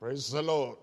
Praise the Lord.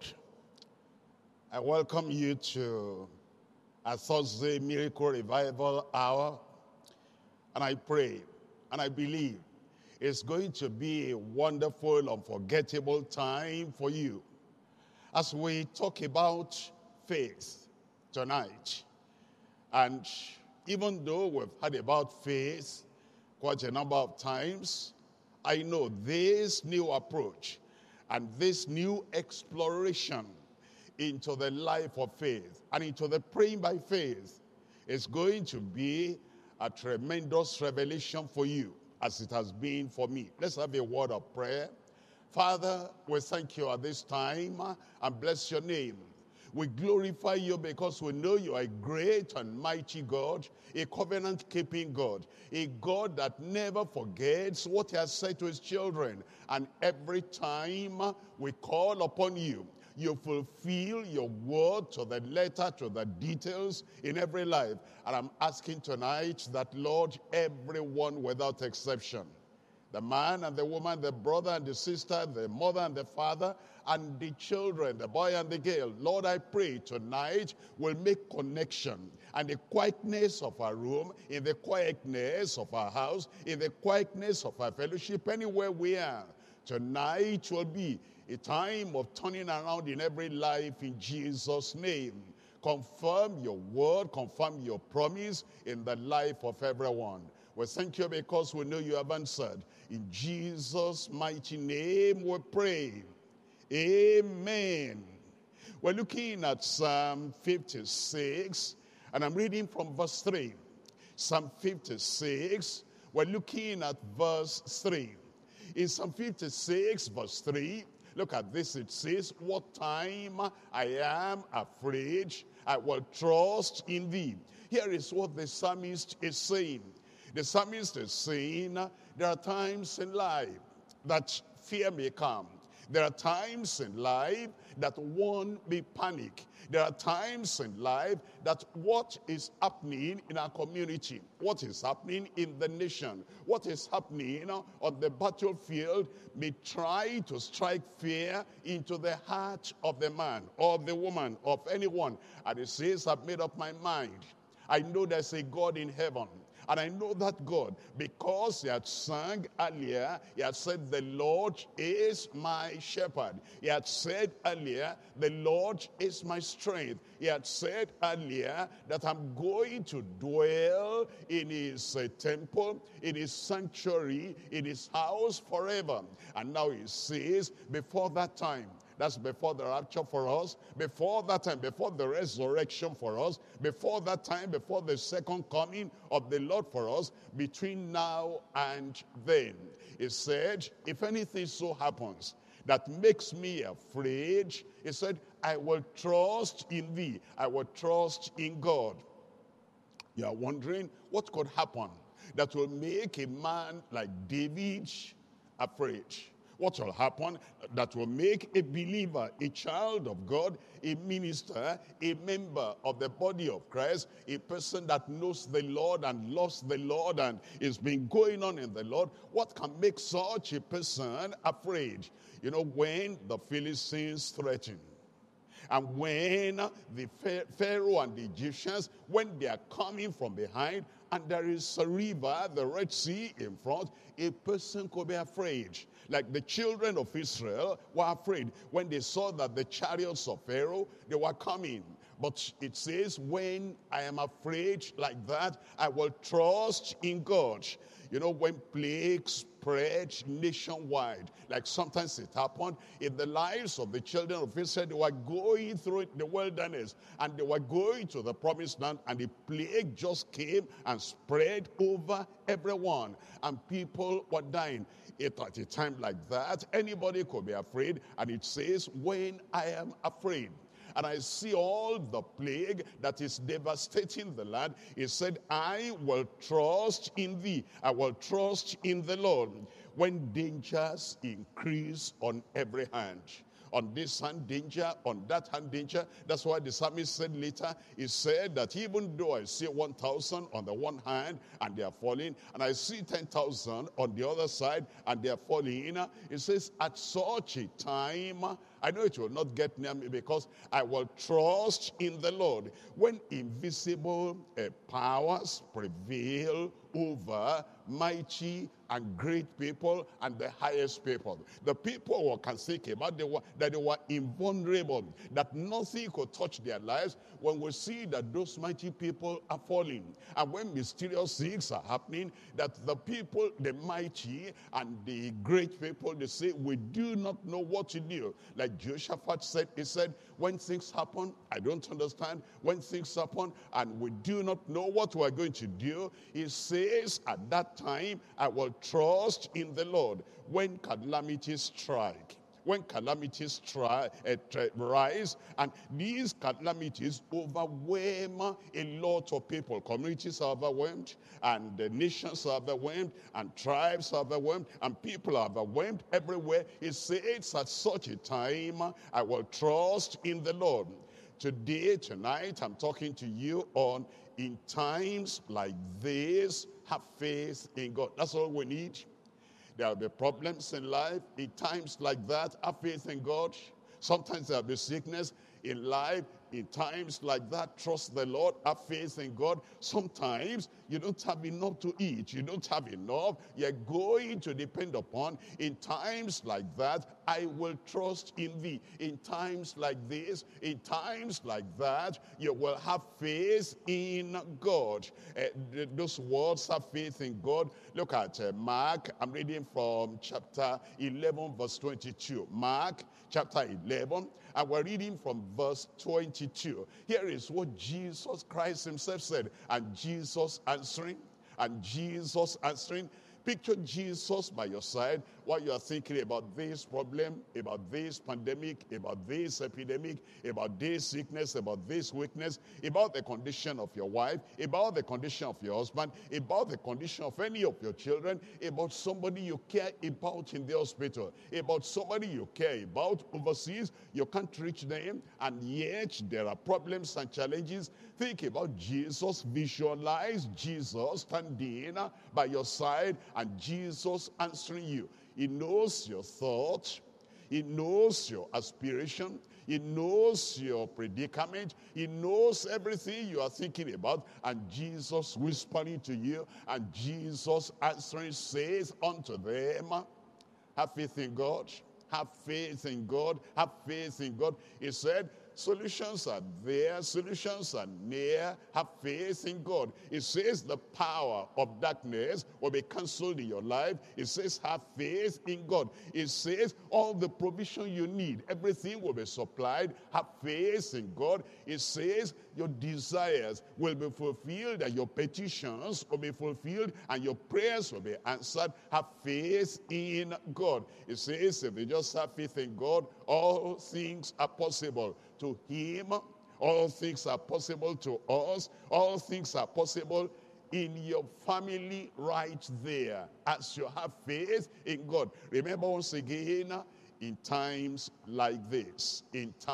I welcome you to a Thursday Miracle Revival Hour. And I pray and I believe it's going to be a wonderful, unforgettable time for you as we talk about faith tonight. And even though we've heard about faith quite a number of times, I know this new approach and this new exploration into the life of faith and into the praying by faith is going to be a tremendous revelation for you, as it has been for me. Let's have a word of prayer. Father, we thank you at this time and bless your name. We glorify you because we know you are a great and mighty God, a covenant-keeping God, a God that never forgets what he has said to his children. And every time we call upon you, you fulfill your word to the letter, to the details in every life. And I'm asking tonight that, Lord, everyone without exception, the man and the woman, the brother and the sister, the mother and the father, and the children, the boy and the girl, Lord, I pray tonight will make connection. And the quietness of our room, in the quietness of our house, in the quietness of our fellowship, anywhere we are, tonight will be a time of turning around in every life in Jesus' name. Confirm your word, confirm your promise in the life of everyone. We thank you because we know you have answered. In Jesus' mighty name we pray. Amen. We're looking at Psalm 56, and I'm reading from verse 3. Psalm 56, we're looking at verse 3. In Psalm 56, verse 3, look at this. It says, what time I am afraid, I will trust in thee. Here is what the psalmist is saying. The psalmist is saying, there are times in life that fear may come. There are times in life that one may panic. There are times in life that what is happening in our community, what is happening in the nation, what is happening on the battlefield may try to strike fear into the heart of the man or the woman, of anyone. And it says, I've made up my mind. I know there's a God in heaven. And I know that God, because he had sung earlier, he had said, the Lord is my shepherd. He had said earlier, the Lord is my strength. He had said earlier that I'm going to dwell in his temple, in his sanctuary, in his house forever. And now he says, before that time, that's before the rapture for us, before that time, before the resurrection for us, before that time, before the second coming of the Lord for us, between now and then. He said, if anything so happens that makes me afraid, he said, I will trust in thee. I will trust in God. You are wondering what could happen that will make a man like David afraid. What will happen that will make a believer, a child of God, a minister, a member of the body of Christ, a person that knows the Lord and loves the Lord and is been going on in the Lord, what can make such a person afraid? You know, when the Philistines threaten, and when the Pharaoh and the Egyptians, when they are coming from behind, and there is a river, the Red Sea in front, a person could be afraid. Like the children of Israel were afraid when they saw that the chariots of Pharaoh, they were coming. But it says, when I am afraid like that, I will trust in God. You know, when plagues spread nationwide, like sometimes it happened in the lives of the children of Israel, they were going through the wilderness and they were going to the promised land, and the plague just came and spread over everyone, and people were dying. At a time like that, anybody could be afraid, and it says, when I am afraid, and I see all the plague that is devastating the land, he said, I will trust in thee. I will trust in the Lord. When dangers increase on every hand, on this hand danger, on that hand danger. That's why the psalmist said later, he said that even though I see 1,000 on the one hand and they are falling, and I see 10,000 on the other side and they are falling, it says, at such a time I know it will not get near me because I will trust in the Lord. When invisible powers prevail over mighty and great people and the highest people. The people who can think about that they were invulnerable, that nothing could touch their lives. When we see that those mighty people are falling, and when mysterious things are happening, that the people, the mighty and the great people, they say, we do not know what to do. Like Jehoshaphat said, he said, when things happen, I don't understand. When things happen and we do not know what we're going to do, he says, at that time, I will trust in the Lord. When calamities strike, when calamities rise, and these calamities overwhelm a lot of people. Communities are overwhelmed, and the nations are overwhelmed, and tribes are overwhelmed, and people are overwhelmed everywhere. It says at such a time, I will trust in the Lord. Today, tonight, I'm talking to you on in times like this, have faith in God. That's all we need. There will be problems in life. In times like that, have faith in God. Sometimes there will be sickness in life. In times like that, trust the Lord, have faith in God. Sometimes you don't have enough to eat. You don't have enough. You're going to depend upon. In times like that, I will trust in thee. In times like this, in times like that, you will have faith in God. Those words, have faith in God. Look at Mark. I'm reading from chapter 11, verse 22. Mark chapter 11. And we're reading from verse 22. Here is what Jesus Christ himself said. And Jesus answering, picture Jesus by your side while you are thinking about this problem, about this pandemic, about this epidemic, about this sickness, about this weakness, about the condition of your wife, about the condition of your husband, about the condition of any of your children, about somebody you care about in the hospital, about somebody you care about overseas. You can't reach them, and yet there are problems and challenges. Think about Jesus. Visualize Jesus standing by your side and Jesus answering you. He knows your thoughts. He knows your aspiration. He knows your predicament. He knows everything you are thinking about. And Jesus whispering to you, and Jesus answering says unto them, have faith in God. Have faith in God. Have faith in God. He said, solutions are there. Solutions are near. Have faith in God. It says the power of darkness will be cancelled in your life. It says have faith in God. It says all the provision you need, everything will be supplied. Have faith in God. It says your desires will be fulfilled and your petitions will be fulfilled and your prayers will be answered. Have faith in God. It says if you just have faith in God, all things are possible to him. All things are possible to us. All things are possible in your family right there as you have faith in God. Remember once again, in times like this,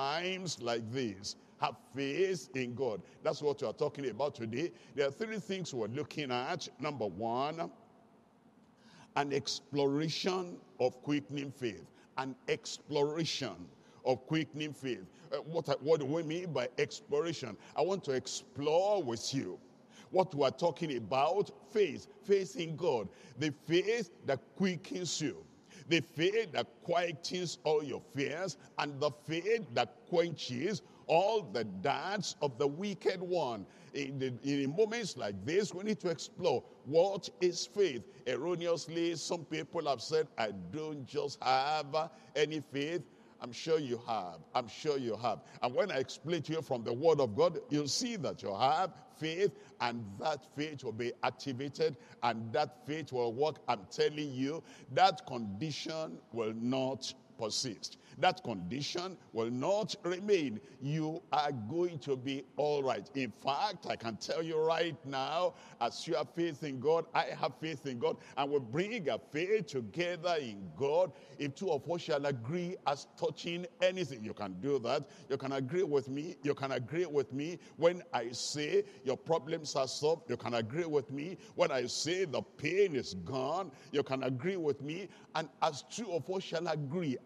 have faith in God. That's what we are talking about today. There are three things we're looking at. Number one, an exploration of quickening faith. An exploration of quickening faith. What do we mean by exploration? I want to explore with you what we are talking about. Faith in God, the faith that quickens you, the faith that quietens all your fears, and the faith that quenches all the darts of the wicked one. In moments like this, we need to explore what is faith. Erroneously, some people have said, I don't just have any faith. I'm sure you have. I'm sure you have. And when I explain to you from the Word of God, you'll see that you have faith, and that faith will be activated, and that faith will work. I'm telling you, that condition will not persist. That condition will not remain. You are going to be all right. In fact, I can tell you right now, as you have faith in God, I have faith in God, and we bring our faith together in God. If two of us shall agree as touching anything, you can do that. You can agree with me. You can agree with me when I say your problems are solved. You can agree with me when I say the pain is gone. You can agree with me. And as two of us shall agree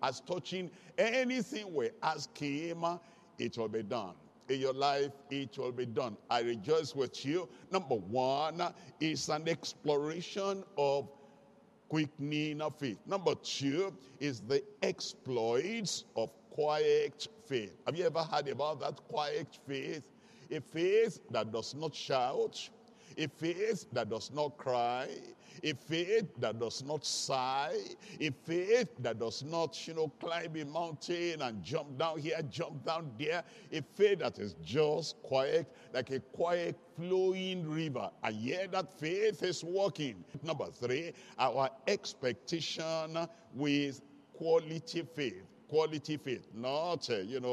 as touching anything we ask him, it will be done. In your life, it will be done. I rejoice with you. Number one is an exploration of quickening of faith. Number two is the exploits of quiet faith. Have you ever heard about that quiet faith? A faith that does not shout, a faith that does not cry, a faith that does not sigh, a faith that does not, climb a mountain and jump down here, jump down there, a faith that is just quiet, like a quiet flowing river. And yet that faith is working. Number three, our expectation with quality faith. Quality faith, not,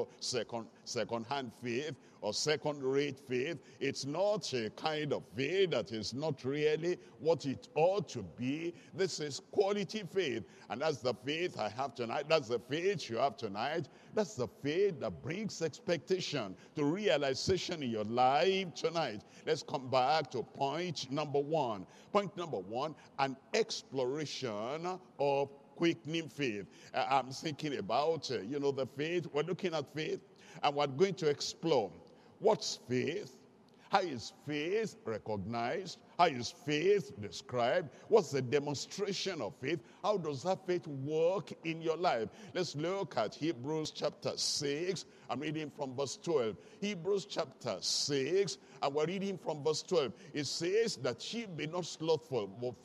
second-hand faith or second-rate faith. It's not a kind of faith that is not really what it ought to be. This is quality faith. And that's the faith I have tonight. That's the faith you have tonight. That's the faith that brings expectation to realization in your life tonight. Let's come back to point number one. Point number one, an exploration of quickening faith. I'm thinking about, the faith. We're looking at faith, and we're going to explore what's faith, how is faith recognized, how is faith described, what's the demonstration of faith, how does that faith work in your life. Let's look at Hebrews chapter 6. I'm reading from verse 12. Hebrews chapter 6, and we're reading from verse 12. It says that ye be not slothful,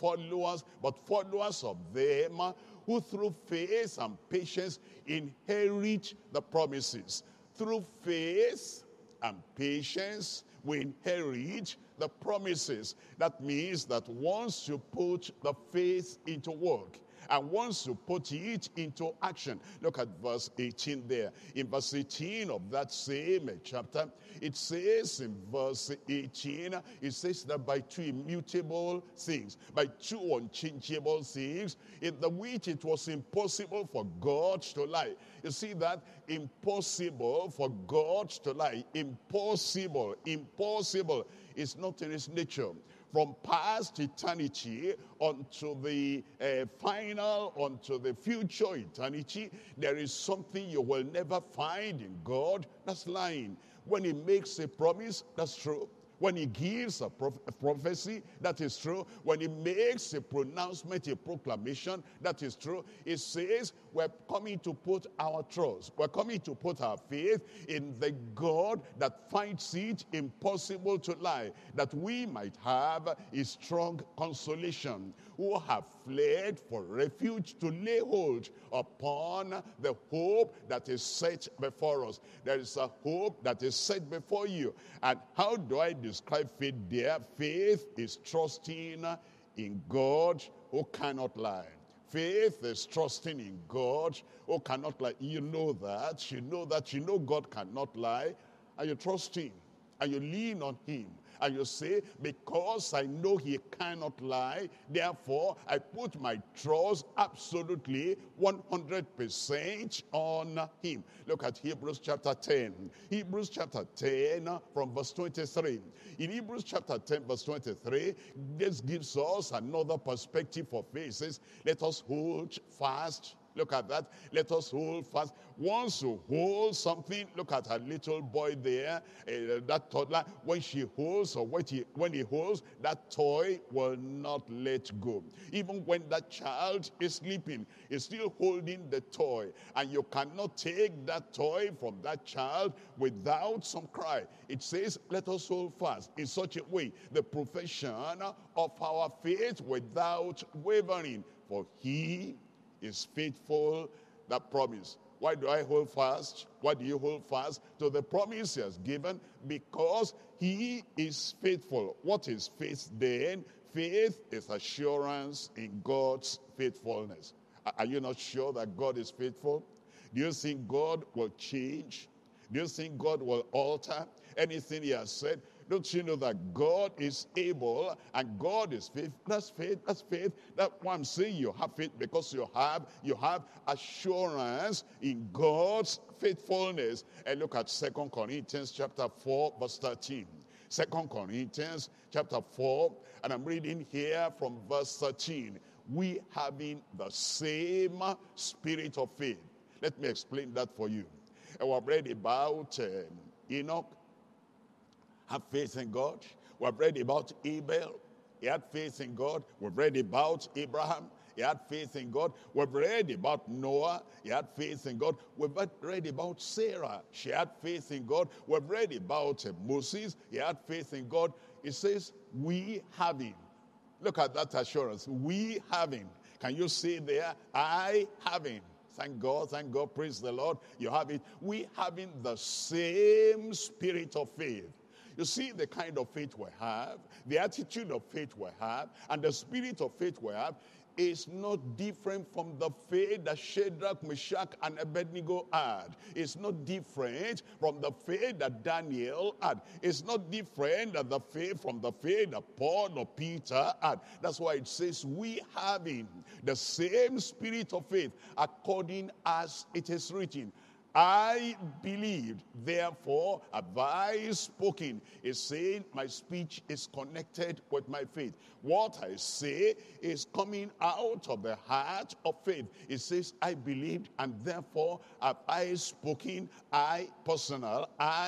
but followers of them who through faith and patience inherit the promises. Through faith and patience, we inherit the promises. That means that once you put the faith into work, and once you put it into action, look at verse 18 there. In verse 18 of that same chapter, it says in verse 18, it says that by two immutable things, by two unchangeable things, in the which it was impossible for God to lie. You see that? Impossible for God to lie. Impossible. Impossible is not in its nature. From past eternity unto the final, unto the future eternity, there is something you will never find in God. That's lying. When he makes a promise, that's true. When he gives a prophecy, that is true. When he makes a pronouncement, a proclamation, that is true. It says we're coming to put our trust, we're coming to put our faith in the God that finds it impossible to lie, that we might have a strong consolation, who have fled for refuge to lay hold upon the hope that is set before us. There is a hope that is set before you. And how do I describe faith there? Faith is trusting in God who cannot lie. Faith is trusting in God who cannot lie. You know God cannot lie, and you trust him, and you lean on him. And you say, because I know he cannot lie, therefore I put my trust absolutely 100% on him. Look at Hebrews chapter 10. Hebrews chapter 10 from verse 23. In Hebrews chapter 10 verse 23, this gives us another perspective for faith. It says, let us hold fast. Look at that. Let us hold fast. Once you hold something, look at a little boy there, that toddler. When she holds or when he holds, that toy will not let go. Even when that child is sleeping, he's still holding the toy. And you cannot take that toy from that child without some cry. It says, let us hold fast in such a way, the profession of our faith without wavering. For he is faithful that promise. Why do I hold fast? Why do you hold fast to the promise he has given? Because he is faithful. What is faith then? Faith is assurance in God's faithfulness. Are you not sure that God is faithful? Do you think God will change? Do you think God will alter anything he has said? Don't you know that God is able and God is faith? That's faith. That's faith. That's why I'm saying you have faith, because you have assurance in God's faithfulness. And look at 2 Corinthians chapter 4 verse 13. 2 Corinthians chapter 4, and I'm reading here from verse 13. We having the same spirit of faith. Let me explain that for you. And we've read about Enoch, have faith in God. We've read about Abel, he had faith in God. We've read about Abraham, he had faith in God. We've read about Noah, he had faith in God. We've read about Sarah, she had faith in God. We've read about Moses, he had faith in God. It says, we having. Look at that assurance. We having. Can you see there? I having. Thank God, praise the Lord. You have it. We having the same spirit of faith. You see the kind of faith we have, the attitude of faith we have, and the spirit of faith we have is not different from the faith that Shadrach, Meshach, and Abednego had. It's not different from the faith that Daniel had. It's not different than the faith from the faith that Paul or Peter had. That's why it says, we having the same spirit of faith, according as it is written. I believed, therefore have I spoken. It's saying my speech is connected with my faith. What I say is coming out of the heart of faith. It says, I believed, and therefore have I spoken. I personal.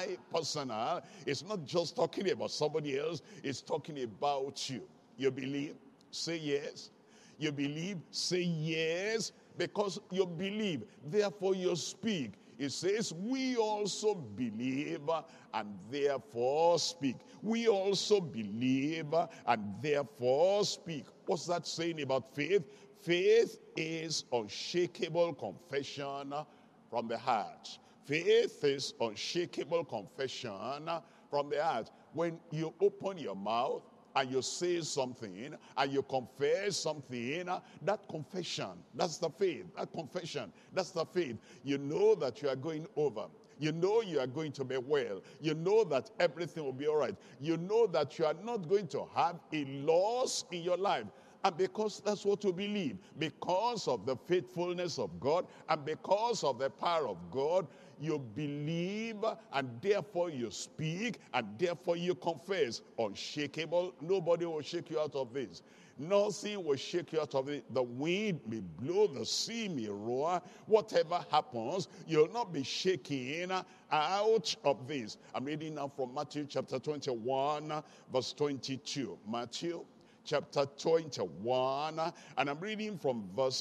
It's not just talking about somebody else. It's talking about you. You believe? Say yes. You believe? Say yes. Because you believe, therefore you speak. It says, we also believe and therefore speak. We also believe and therefore speak. What's that saying about faith? Faith is unshakable confession from the heart. Faith is unshakable confession from the heart. When you open your mouth and you say something, and you confess something, that confession, that's the faith. That confession, that's the faith. You know that you are going over. You know you are going to be well. You know that everything will be all right. You know that you are not going to have a loss in your life. And because that's what you believe, because of the faithfulness of God, and because of the power of God, you believe, and therefore you speak, and therefore you confess. Unshakable. Nobody will shake you out of this. Nothing will shake you out of it. The wind may blow, the sea may roar. Whatever happens, you'll not be shaken out of this. I'm reading now from Matthew chapter 21, verse 22. Matthew chapter 21, and I'm reading from verse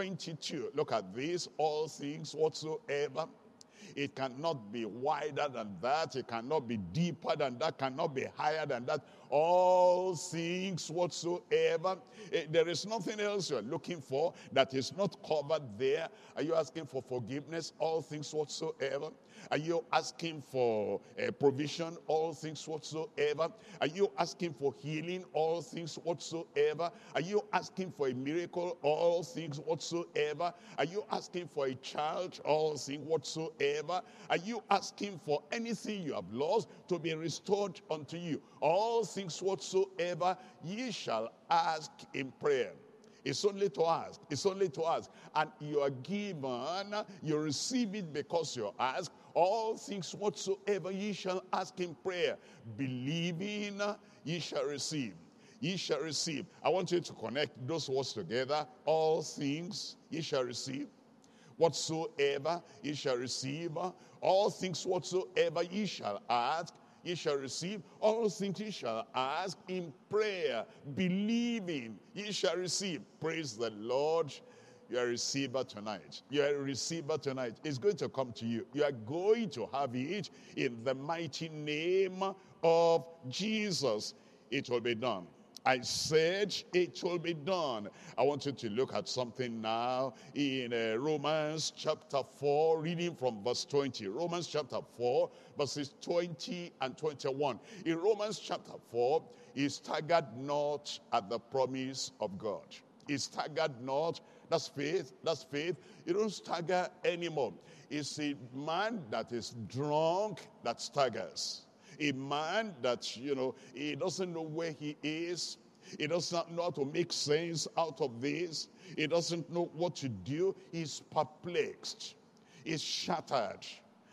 22. Look at this. All things whatsoever. It cannot be wider than that. It cannot be deeper than that. Cannot be higher than that. All things whatsoever. There is nothing else you're looking for that is not covered there. Are you asking for forgiveness? All things whatsoever. Are you asking for provision? All things whatsoever. Are you asking for healing? All things whatsoever. Are you asking for a miracle? All things whatsoever. Are you asking for a child? All things whatsoever. Are you asking for anything you have lost to be restored unto you? All things whatsoever ye shall ask in prayer. It's only to ask. It's only to ask. And you are given, you receive it because you ask. All things whatsoever ye shall ask in prayer, believing ye shall receive. Ye shall receive. I want you to connect those words together. All things ye shall receive. Whatsoever ye shall receive. All things whatsoever ye shall ask, ye shall receive. All things ye shall ask in prayer, believing ye shall receive. Praise the Lord. You are a receiver tonight. You are a receiver tonight. It's going to come to you. You are going to have it in the mighty name of Jesus. It will be done. I said it will be done. I want you to look at something now in Romans chapter 4, reading from verse 20. Romans chapter 4, verses 20 and 21. In Romans chapter 4, he staggered not at the promise of God. He staggered not. That's faith. That's faith. You don't stagger anymore. It's a man that is drunk that staggers. A man that, he doesn't know where he is. He doesn't know how to make sense out of this. He doesn't know what to do. He's perplexed. He's shattered.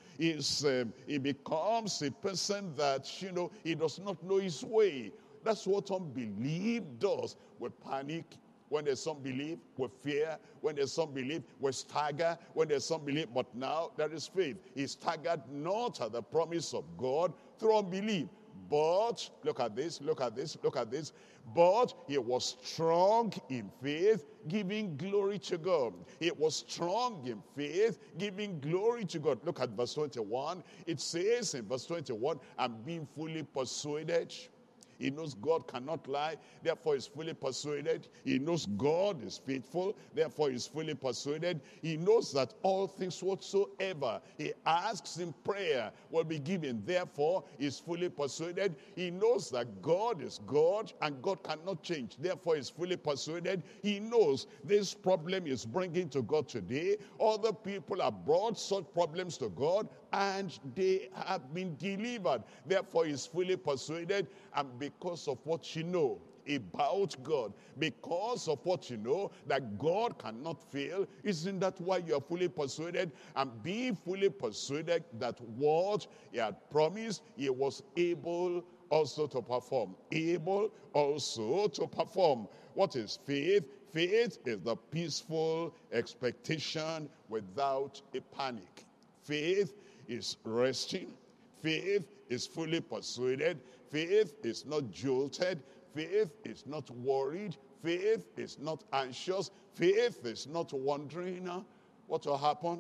He becomes a person that, he does not know his way. That's what unbelief does. We panic. When there's unbelief, we fear. When there's unbelief, we stagger. When there's unbelief, but now there is faith. He staggered not at the promise of God through unbelief. But, look at this, look at this, look at this. But he was strong in faith, giving glory to God. He was strong in faith, giving glory to God. Look at verse 21. It says in verse 21, and being fully persuaded. He knows God cannot lie, therefore he's fully persuaded. He knows God is faithful, therefore he's fully persuaded. He knows that all things whatsoever he asks in prayer will be given, therefore he's fully persuaded. He knows that God is God and God cannot change, therefore he's fully persuaded. He knows this problem is bringing to God today. Other people have brought such problems to God and they have been delivered, therefore he's fully persuaded. And because of what you know about God, because of what you know that God cannot fail, isn't that why you are fully persuaded? And be fully persuaded that what he had promised, he was able also to perform. Able also to perform. What is faith? Faith is the peaceful expectation without a panic. Faith is resting. Faith is fully persuaded. Faith is not jolted. Faith is not worried. Faith is not anxious. Faith is not wondering what will happen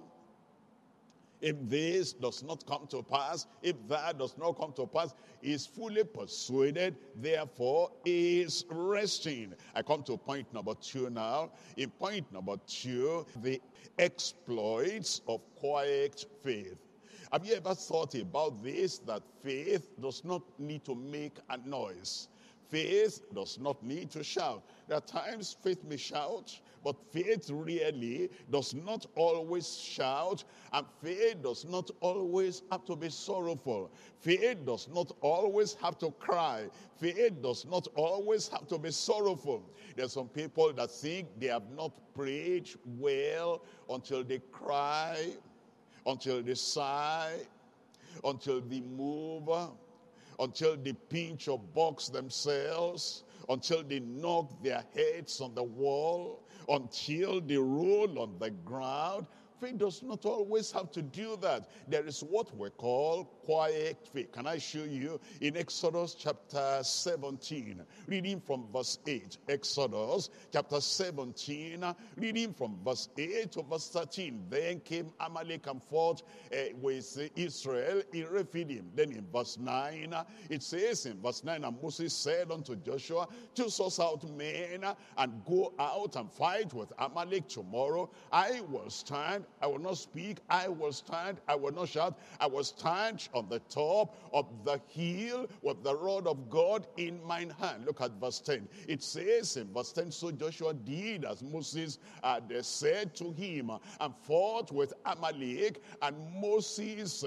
if this does not come to pass, if that does not come to pass. He is fully persuaded, therefore is resting. I come to point number 2 now. In point number 2, the exploits of quiet faith. Have you ever thought about this, that faith does not need to make a noise? Faith does not need to shout. There are times faith may shout, but faith really does not always shout, and faith does not always have to be sorrowful. Faith does not always have to cry. Faith does not always have to be sorrowful. There are some people that think they have not prayed well until they cry, until they sigh, until they move, until they pinch or box themselves, until they knock their heads on the wall, until they roll on the ground. Faith does not always have to do that. There is what we call quiet faith. Can I show you in Exodus chapter 17, reading from verse 8. Exodus chapter 17, reading from verse 8 to verse 13. Then came Amalek and fought with Israel in Rephidim. Then in verse 9, it says in verse 9, and Moses said unto Joshua, choose us out men and go out and fight with Amalek tomorrow. I will stand, I will not speak, I will stand, I will not shout, I will stand on the top of the hill with the rod of God in mine hand. Look at verse 10. It says in verse 10, so Joshua did as Moses had said to him, and fought with Amalek, and Moses,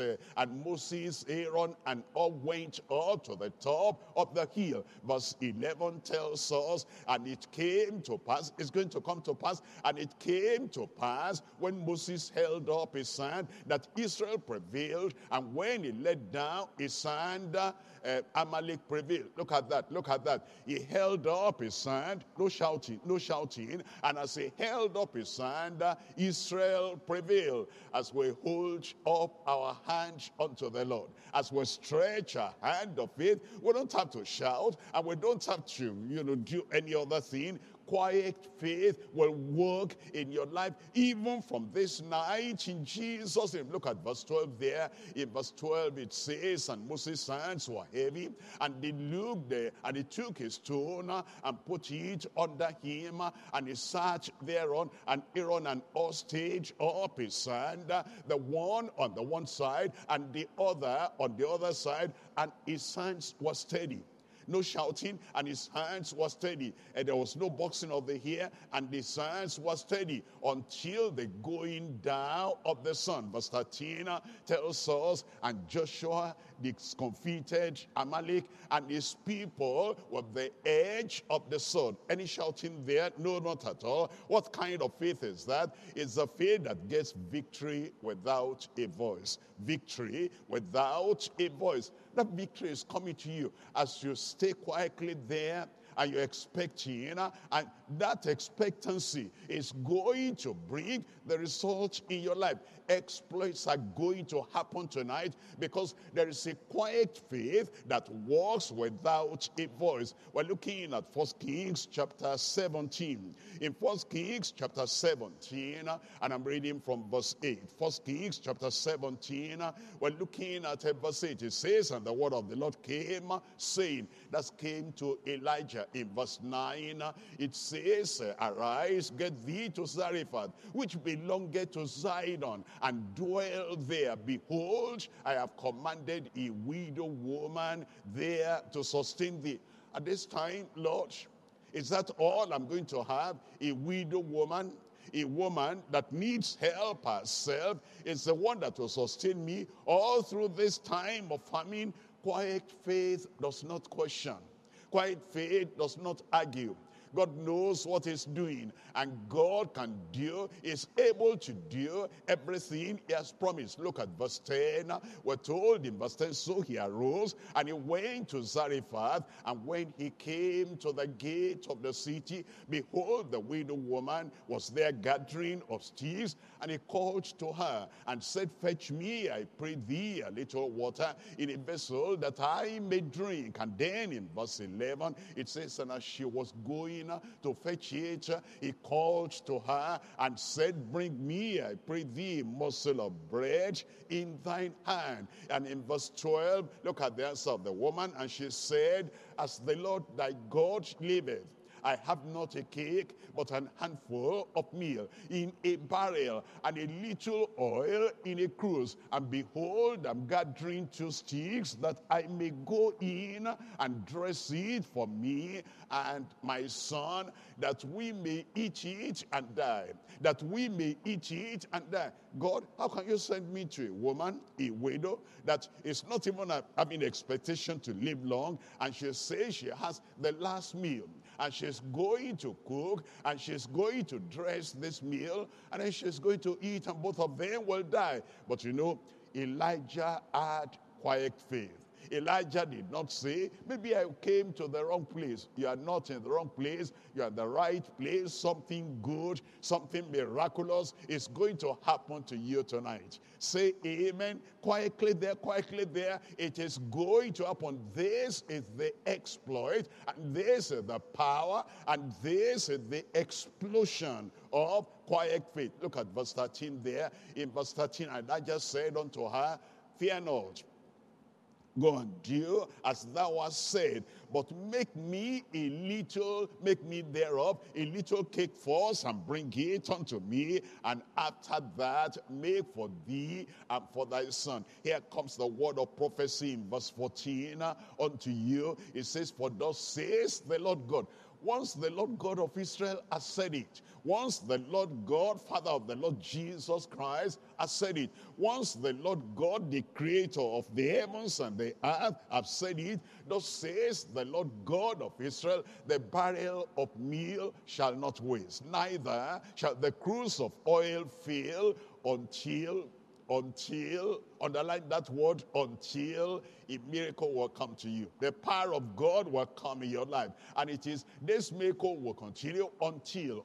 Aaron, and all went up to the top of the hill. Verse 11 tells us, and it came to pass, it's going to come to pass, and it came to pass when Moses held up his hand that Israel prevailed, and when he let down his hand, Amalek prevailed. Look at that, look at that. He held up his hand, no shouting, no shouting, and as he held up his hand, Israel prevailed. As we hold up our hand unto the Lord, as we stretch our hand of faith, we don't have to shout, and we don't have to, do any other thing. Quiet faith will work in your life even from this night in Jesus' name. Look at verse 12 there. In verse 12 it says, and Moses' hands were heavy, and they looked there, and he took his stone and put it under him, and he sat thereon, and Aaron and Hur stayed up his hand, the one on the one side and the other on the other side, and his hands were steady. No shouting, and his hands were steady. And there was no boxing of the hair, and his hands were steady until the going down of the sun. Verse 13 tells us, and Joshua discomfited Amalek and his people with the edge of the sword. Any shouting there? No, not at all. What kind of faith is that? It's a faith that gets victory without a voice. Victory without a voice. That victory is coming to you as you stay quietly there, and you're expecting, and that expectancy is going to bring the result in your life. Exploits are going to happen tonight because there is a quiet faith that walks without a voice. We're looking at 1 Kings chapter 17. In 1 Kings chapter 17, and I'm reading from verse 8. 1 Kings chapter 17, we're looking at verse 8. It says, and the word of the Lord came, saying, that came to Elijah. In verse 9, it says, arise, get thee to Zarephath, which belongeth to Zidon, and dwell there. Behold, I have commanded a widow woman there to sustain thee. At this time, Lord, is that all I'm going to have? A widow woman? A woman that needs help herself is the one that will sustain me all through this time of famine. Quiet faith does not question. Quiet faith does not argue. God knows what he's doing, and God can do, is able to do everything he has promised. Look at verse 10. We're told in verse 10, so he arose and he went to Zarephath, and when he came to the gate of the city, behold, the widow woman was there gathering of sticks, and he called to her and said, fetch me, I pray thee, a little water in a vessel that I may drink. And then in verse 11, it says, and as she was going to fetch it, he called to her and said, bring me, I pray thee, a morsel of bread in thine hand. And in verse 12, look at the answer of the woman, and she said, as the Lord thy God liveth, I have not a cake, but an handful of meal in a barrel, and a little oil in a cruse. And behold, I'm gathering 2 sticks, that I may go in and dress it for me and my son, that we may eat it and die. That we may eat it and die. God, how can you send me to a woman, a widow, that is not even having expectation to live long, and she says she has the last meal, and she's going to cook, and she's going to dress this meal, and then she's going to eat, and both of them will die. But you know, Elijah had quiet faith. Elijah did not say, maybe I came to the wrong place. You are not in the wrong place. You are in the right place. Something good, something miraculous is going to happen to you tonight. Say amen. Quietly there, quietly there. It is going to happen. This is the exploit, and this is the power, and this is the explosion of quiet faith. Look at verse 13 there. In verse 13, Elijah said unto her, fear not. Go and do as thou hast said, but make me thereof a little cake first, and bring it unto me, and after that make for thee and for thy son. Here comes the word of prophecy in verse 14 unto you. It says, for thus says the Lord God. Once the Lord God of Israel has said it, once the Lord God, Father of the Lord Jesus Christ, has said it, once the Lord God, the creator of the heavens and the earth, have said it, thus says the Lord God of Israel, the barrel of meal shall not waste, neither shall the cruse of oil fail until, underline that word, until a miracle will come to you. The power of God will come in your life. And it is, this miracle will continue until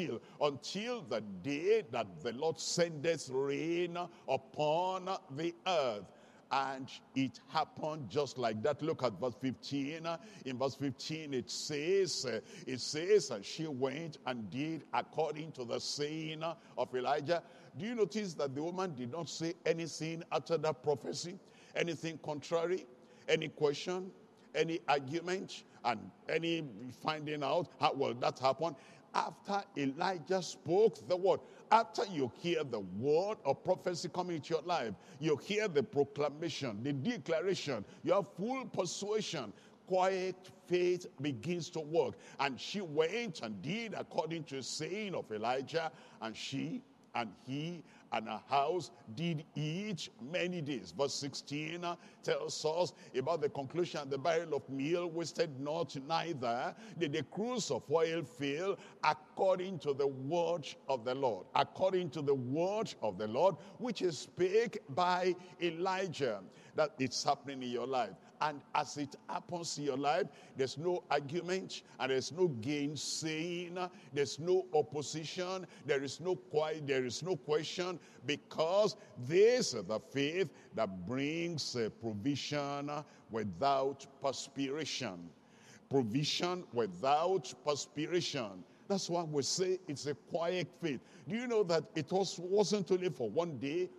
the day that the Lord sendeth rain upon the earth. And it happened just like that. Look at verse 15. In verse 15 it says, and she went and did according to the saying of Elijah. Do you notice that the woman did not say anything after that prophecy? Anything contrary? Any question? Any argument? And any finding out how will that happen? After Elijah spoke the word, after you hear the word of prophecy coming into your life, you hear the proclamation, the declaration, you have full persuasion, quiet faith begins to work. And she went and did according to the saying of Elijah, and she and he and her house did eat many days. Verse 16 tells us about the conclusion. The barrel of meal wasted not, neither did the cruse of oil fail, according according to the word of the Lord. According to the word of the Lord, which is spake by Elijah, that it's happening in your life. And as it happens in your life, there's no argument and there's no gainsaying, there's no opposition, there is no question, because this is the faith that brings provision without perspiration. Provision without perspiration. That's why we say it's a quiet faith. Do you know that it wasn't only for 1 day,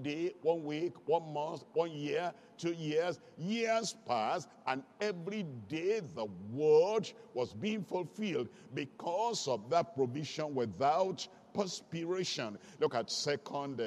1 week, 1 month, 1 year, 2 years. Years passed, and every day the word was being fulfilled because of that provision without perspiration. Look at Second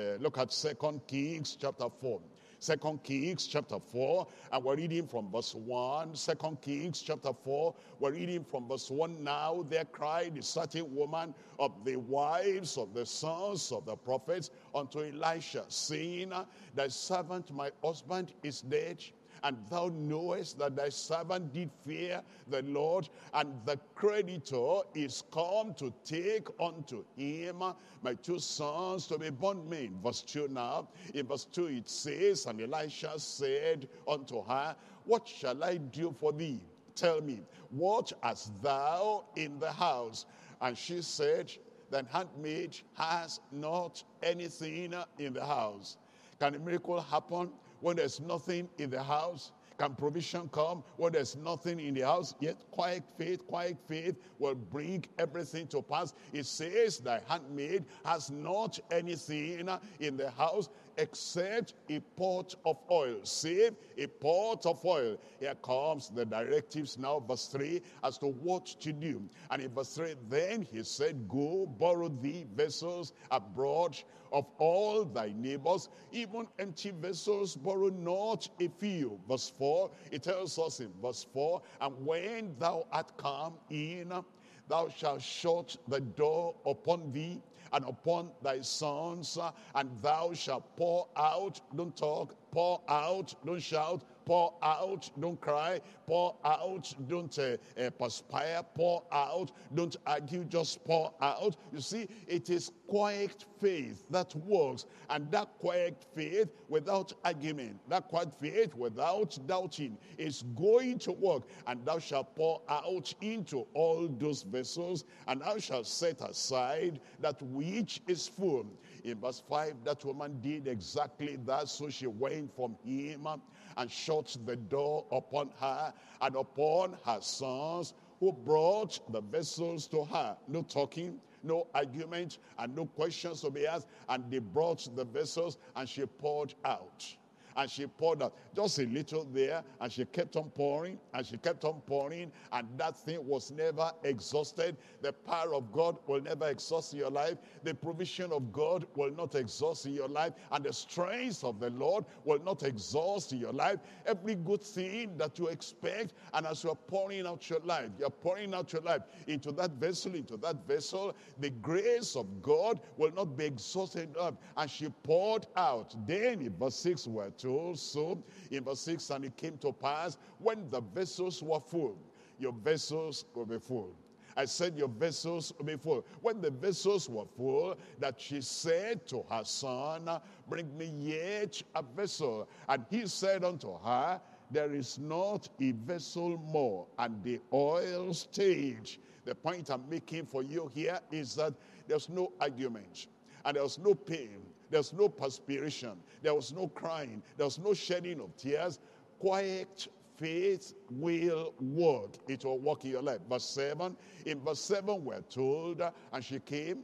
Kings chapter 4. 2 Kings chapter 4, and we're reading from verse 1. 2 Kings chapter 4, we're reading from verse 1. Now there cried a certain woman of the wives of the sons of the prophets unto Elisha, saying, Thy servant my husband is dead, and thou knowest that thy servant did fear the Lord, and the creditor is come to take unto him my 2 sons to be bondmen. Verse 2 now. In verse 2 it says, And Elisha said unto her, What shall I do for thee? Tell me, what hast thou in the house? And she said, Thine handmaid has not anything in the house. Can a miracle happen when there's nothing in the house? Can provision come when there's nothing in the house? Yet quiet faith will bring everything to pass. It says, Thy handmaid has not anything in the house except a pot of oil. Save a pot of oil. Here comes the directives now, verse 3, as to what to do. And in verse 3, then he said, Go, borrow thee vessels abroad of all thy neighbors, even empty vessels, borrow not a few. Verse 4, it tells us in verse 4, And when thou art come in, thou shalt shut the door upon thee and upon thy sons, and thou shalt pour out, don't talk, pour out, don't shout, pour out, don't cry, pour out, don't perspire, pour out, don't argue, just pour out. You see, it is quiet faith that works, and that quiet faith without argument, that quiet faith without doubting is going to work. And thou shalt pour out into all those vessels, and thou shalt set aside that which is full. In verse 5, that woman did exactly that. So she went from him and shut the door upon her and upon her sons, who brought the vessels to her. No talking, no argument, and no questions to be asked. And they brought the vessels, and she poured out. And she poured out just a little there, and she kept on pouring, and she kept on pouring, and that thing was never exhausted. The power of God will never exhaust in your life. The provision of God will not exhaust in your life, and the strength of the Lord will not exhaust in your life. Every good thing that you expect, and as you're pouring out your life, you're pouring out your life into that vessel, the grace of God will not be exhausted up. And she poured out. Then in verse 6 we're told, so in verse 6, and it came to pass when the vessels were full, your vessels will be full. I said your vessels will be full. When the vessels were full, that she said to her son, Bring me yet a vessel. And he said unto her, There is not a vessel more. And the oil stayed. The point I'm making for you here is that there's no argument, and there's no pain, there's no perspiration, there was no crying, there was no shedding of tears. Quiet faith will work. It will work in your life. Verse 7. In verse 7 we're told, and she came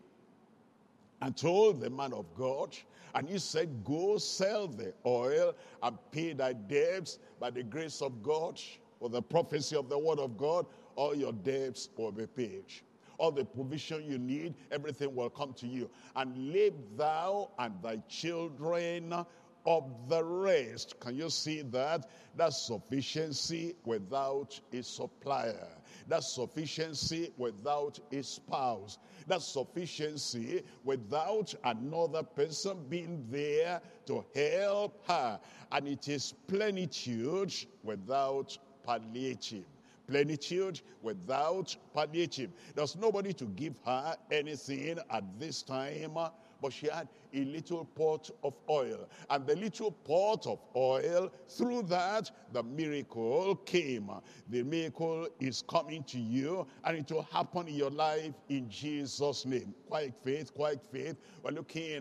and told the man of God, and he said, Go sell the oil and pay thy debts. By the grace of God, or the prophecy of the word of God, all your debts will be paid. All the provision you need, everything will come to you. And live thou and thy children of the rest. Can you see that? That's sufficiency without a supplier. That's sufficiency without a spouse. That's sufficiency without another person being there to help her. And it is plenitude without palliative. plenitude, without palliative. There's nobody to give her anything at this time, but she had a little pot of oil. And the little pot of oil, through that, the miracle came. The miracle is coming to you, and it will happen in your life in Jesus' name. Quiet faith, quiet faith. We're looking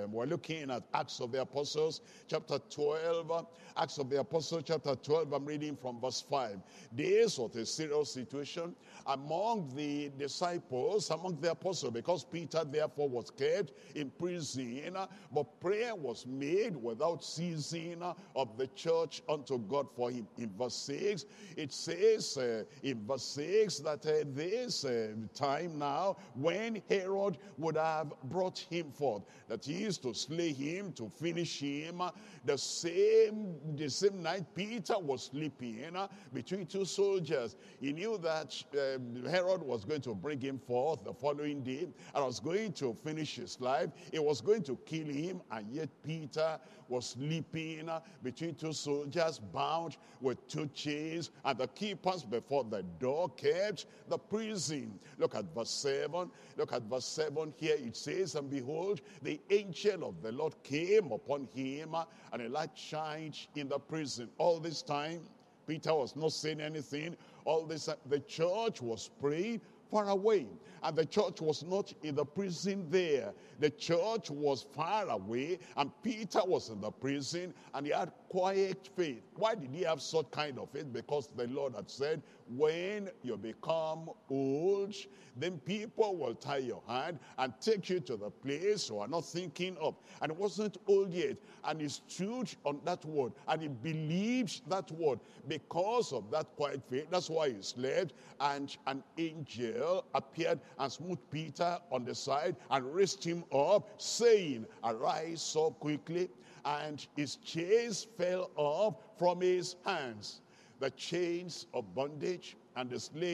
at Acts of the Apostles, chapter 12. Acts of the Apostles, chapter 12, I'm reading from verse 5. This was a serious situation among the disciples, among the apostles, because Peter therefore was kept in prison, but prayer was made without ceasing of the church unto God for him. In verse 6, it says in verse 6 that this time now when Herod would have brought him forth, that he is to slay him, to finish him, the same night Peter was sleeping between two soldiers. He knew that Herod was going to bring him forth the following day and was going to finish his life. He was going to kill him, and yet Peter was sleeping between two soldiers, bound with two chains, and the keepers before the door kept the prison. Look at verse 7. Look at verse 7 here. It says, and behold, the angel of the Lord came upon him, and a light shined in the prison. All this time, Peter was not saying anything. All this, the church was praying far away, and the church was not in the prison there. The church was far away, and Peter was in the prison, and he had quiet faith. Why did he have such kind of faith? Because the Lord had said, when you become old, then people will tie your hand and take you to the place you are not thinking of. And he wasn't old yet, and he stood on that word, and he believed that word. Because of that quiet faith, that's why he slept, and an angel appeared and smote Peter on the side and raised him up, saying, arise so quickly. And his chains fell off from his hands. The chains of bondage and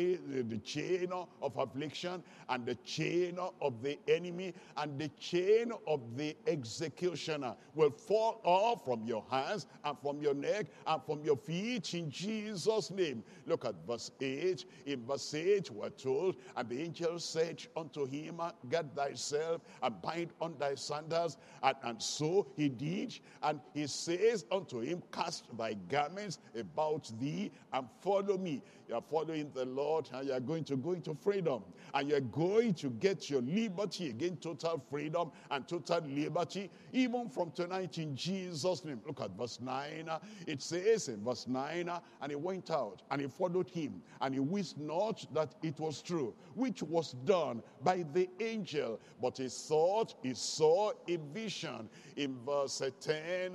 the chain of affliction and the chain of the enemy and the chain of the executioner will fall off from your hands and from your neck and from your feet in Jesus' name. Look at verse 8. In verse 8 we're told, and the angel said unto him, gird thyself and bind on thy sandals. And so he did, and he says unto him, cast thy garments about thee and follow me. You are following the Lord, and you are going to go into freedom. And you are going to get your liberty again, total freedom and total liberty, even from tonight in Jesus' name. Look at verse 9. It says in verse 9, and he went out, and he followed him, and he wist not that it was true, which was done by the angel, but he thought he saw a vision. In verse 10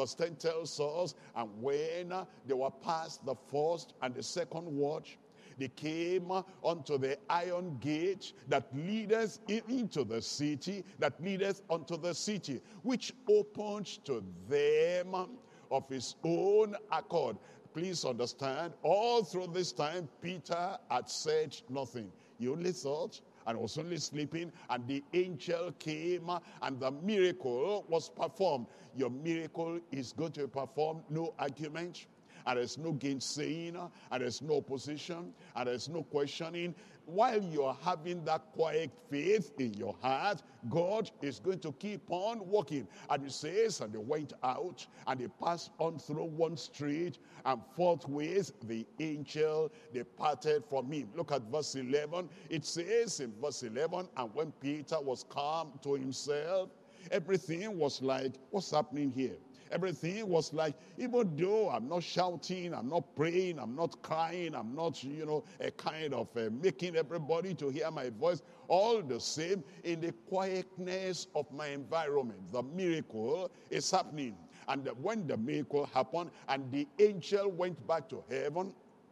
tells us, and when they were past the first and the second watch, they came unto the iron gate that leadeth into the city, that leadeth unto the city, which opened to them of his own accord. Please understand, all through this time, Peter had said nothing. He only thought, and was only sleeping, and the angel came, and the miracle was performed. Your miracle is going to be performed, no argument, and there's no gainsaying, and there's no opposition, and there's no questioning. While you're having that quiet faith in your heart, God is going to keep on working. And it says, and they went out, and they passed on through one street, and forthwith the angel departed from him. Look at verse 11. It says in verse 11, and when Peter was come to himself, everything was like, what's happening here? Everything was like, even though I'm not shouting, I'm not praying, I'm not crying, I'm not, a kind of making everybody to hear my voice, all the same, in the quietness of my environment, the miracle is happening. And when the miracle happened and the angel went back to heaven,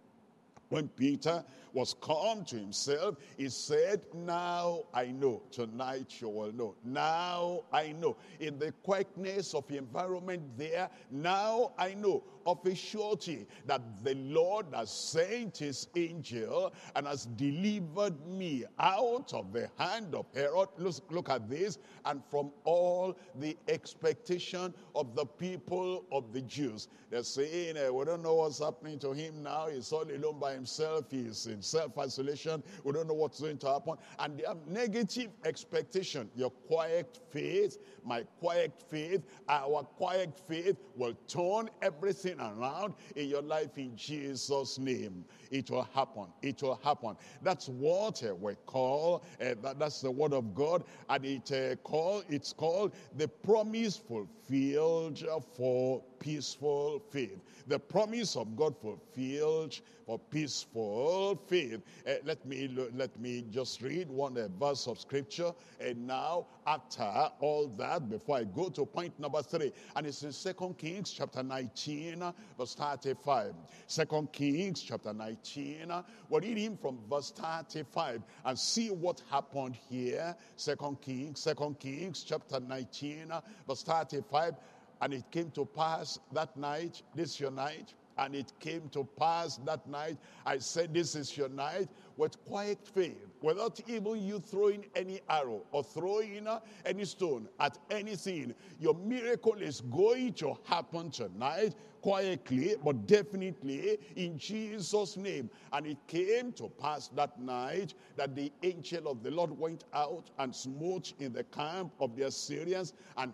when Peter was come to himself, he said, now I know. Tonight you will know. Now I know. In the quietness of the environment there, now I know. of a surety that the Lord has sent his angel and has delivered me out of the hand of Herod. Look at this. And from all the expectation of the people of the Jews. They're saying, we don't know what's happening to him now. He's all alone by himself. He's in self-isolation. We don't know what's going to happen. And they have negative expectation. Your quiet faith, my quiet faith, our quiet faith will turn everything around in your life in Jesus' name. It will happen. It will happen. That's what we call, that's the word of God. And it's called the promise fulfilled for peaceful faith. The promise of God fulfilled for peaceful faith. Let me just read one verse of scripture. And now, after all that, before I go to point number 3, and it's in 2 Kings chapter 19, verse 35. 2 Kings chapter 19, we're reading from verse 35 and see what happened here. 2 Kings chapter 19, verse 35. And it came to pass that night, this is your night, and it came to pass that night, I said, this is your night, with quiet faith, without even you throwing any arrow or throwing any stone at anything. Your miracle is going to happen tonight, quietly, but definitely in Jesus' name. And it came to pass that night that the angel of the Lord went out and smote in the camp of the Assyrians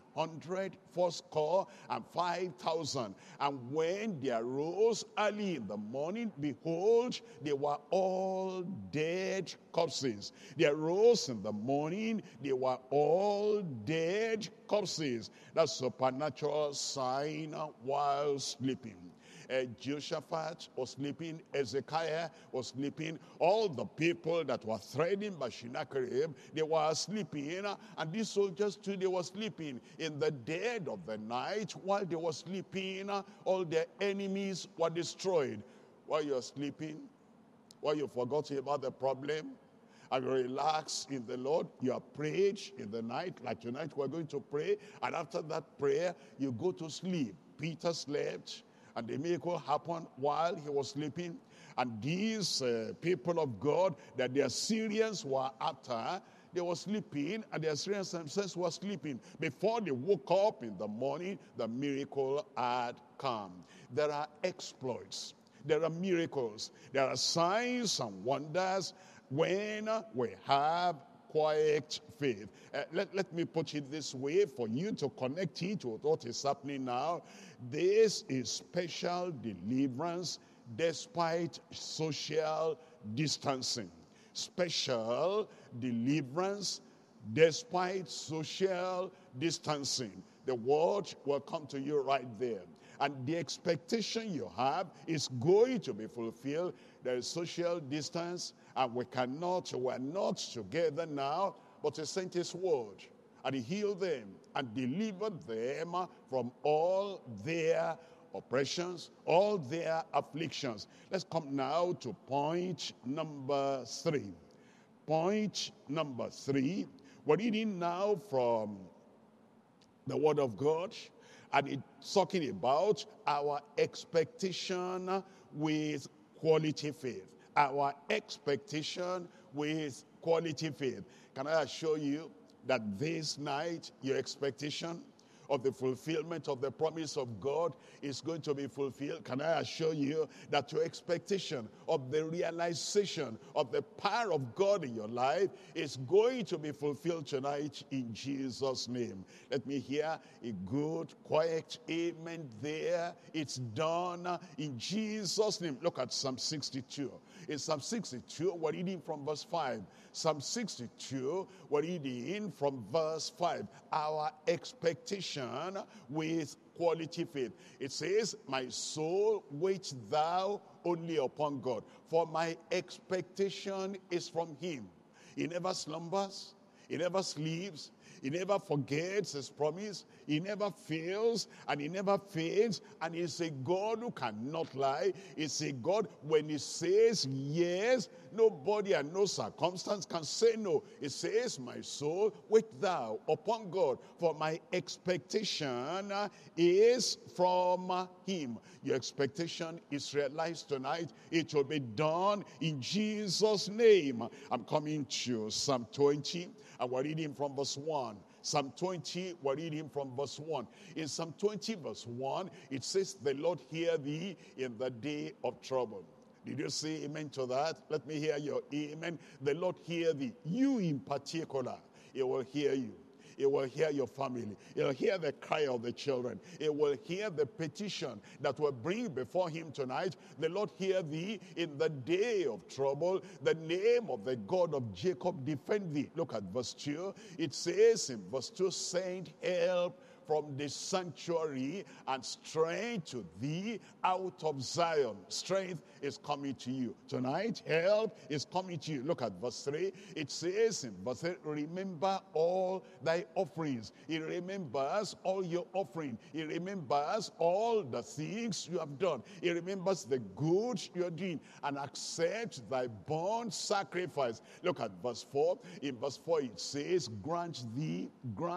185,000. And when they arose early in the morning, behold, they were all dead corpses. They arose in the morning, they were all dead corpses. That's a supernatural sign while sleeping. Jehoshaphat was sleeping, Ezekiah was sleeping, all the people that were threatened by Sennacherib, they were sleeping, and these soldiers too, they were sleeping. In the dead of the night, while they were sleeping, all their enemies were destroyed. While you're sleeping, while you forgot about the problem, and you relax in the Lord, you have prayed in the night, like tonight we're going to pray, and after that prayer, you go to sleep. Peter slept, and the miracle happened while he was sleeping. And these people of God that the Assyrians were after, they were sleeping, and the Assyrians themselves were sleeping. Before they woke up in the morning, the miracle had come. There are exploits. There are miracles. There are signs and wonders when we have quiet faith. Let me put it this way for you to connect it with what is happening now. This is special deliverance despite social distancing. Special deliverance despite social distancing. The word will come to you right there. And the expectation you have is going to be fulfilled. There is social distance, and we're not together now, but he sent his word, and he healed them and delivered them from all their oppressions, all their afflictions. Let's come now to point number 3. Point number 3, we're reading now from the word of God, and it's talking about our expectation with quality faith. Our expectation with quality faith. Can I assure you that this night, your expectation of the fulfillment of the promise of God is going to be fulfilled? Can I assure you that your expectation of the realization of the power of God in your life is going to be fulfilled tonight in Jesus' name? Let me hear a good, quiet amen there. It's done in Jesus' name. Look at Psalm 62. In Psalm 62, we're reading from verse 5. Psalm 62, we're reading from verse 5. Our expectation with quality faith. It says, my soul, wait thou only upon God, for my expectation is from him. He never slumbers, he never sleeps, He never forgets his promise. He never fails and he never fails. And he's a God who cannot lie. He's a God, when he says yes, nobody and no circumstance can say no. He says, my soul, wait thou upon God, for my expectation is from him. Your expectation is realized tonight. It will be done in Jesus' name. I'm coming to Psalm 20, and we're reading from verse 1. Psalm 20, we're reading from verse 1. In Psalm 20, verse 1, it says, the Lord hear thee in the day of trouble. Did you say amen to that? Let me hear your amen. The Lord hear thee. You in particular, he will hear you. He will hear your family. He will hear the cry of the children. He will hear the petition that will bring before him tonight. The Lord hear thee in the day of trouble. The name of the God of Jacob defend thee. Look at verse 2. It says in verse 2, send help from the sanctuary and strength to thee out of Zion. Strength is coming to you. Tonight, help is coming to you. Look at verse 3. It says in verse 3, remember all thy offerings. He remembers all your offering. He remembers all the things you have done. He remembers the good you are doing and accept thy burnt sacrifice. Look at verse 4. In verse 4 it says, grant thee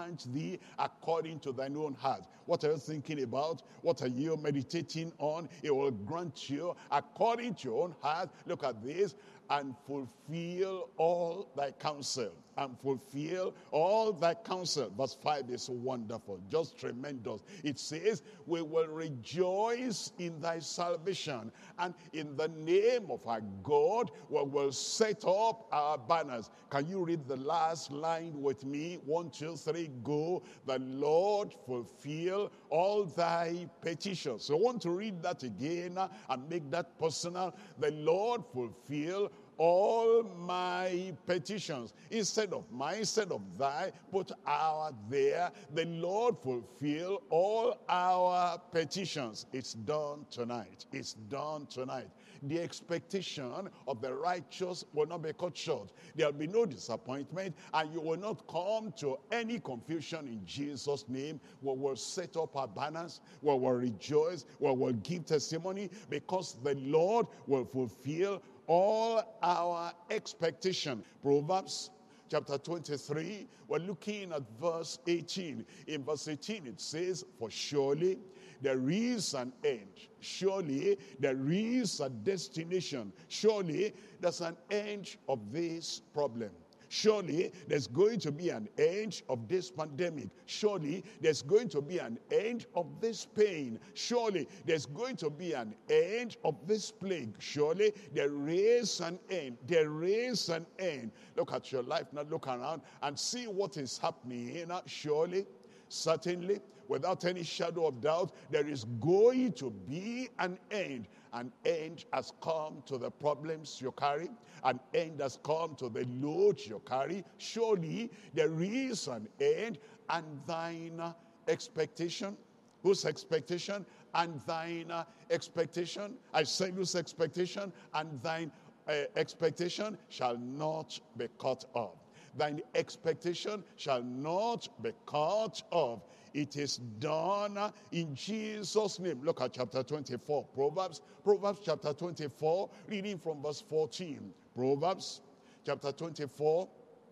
according to thine own heart. What are you thinking about? What are you meditating on? It will grant you according to your own heart. Look at this. And fulfill all thy counsel. And fulfill all thy counsel. Verse 5 is wonderful, just tremendous. It says, we will rejoice in thy salvation, and in the name of our God we will set up our banners. Can you read the last line with me? 1, 2, 3, go. The Lord fulfill all thy petitions. So I want to read that again and make that personal. The Lord fulfill all my petitions. Instead of mine, instead of thy, put our there. The Lord fulfill all our petitions. It's done tonight. It's done tonight. The expectation of the righteous will not be cut short. There will be no disappointment, and you will not come to any confusion in Jesus' name. We will set up our banners, we will rejoice, we will give testimony, because the Lord will fulfill all our expectation. Proverbs chapter 23, we're looking at verse 18. In verse 18 it says, for surely there is an end. Surely there is a destination. Surely there's an end of this problem. Surely there's going to be an end of this pandemic. Surely there's going to be an end of this pain. Surely there's going to be an end of this plague. Surely there is an end. There is an end. Look at your life now. Look around and see what is happening. Surely, certainly, without any shadow of doubt, there is going to be an end. An end has come to the problems you carry. An end has come to the load you carry. Surely there is an end, and thine expectation. Whose expectation? And thine expectation. I say whose expectation? And thine expectation shall not be cut off. Thine expectation shall not be cut off. It is done in Jesus' name. Look at chapter 24, Proverbs chapter 24, reading from verse 14. Proverbs chapter 24,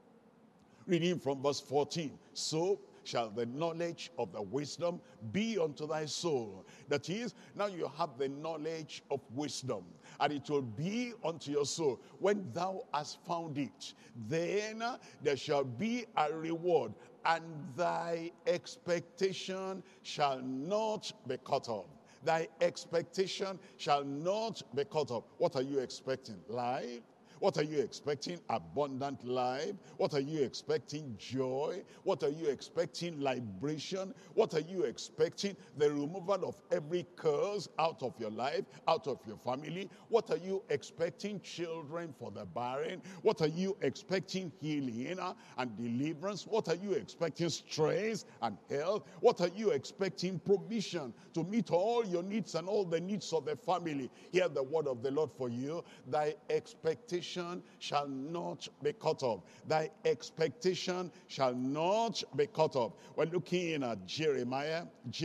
reading from verse 14. So shall the knowledge of the wisdom be unto thy soul. That is, now you have the knowledge of wisdom, and it will be unto your soul. When thou hast found it, then there shall be a reward, and thy expectation shall not be cut off. Thy expectation shall not be cut off. What are you expecting? Life? What are you expecting? Abundant life. What are you expecting? Joy. What are you expecting? Liberation. What are you expecting? The removal of every curse out of your life, out of your family. What are you expecting? Children for the barren. What are you expecting? Healing and deliverance. What are you expecting? Strength and health. What are you expecting? Provision to meet all your needs and all the needs of the family. Hear the word of the Lord for you. Thy expectation expectation shall not be cut off. Thy expectation shall not be cut off. We're looking at Jeremiah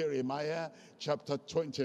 chapter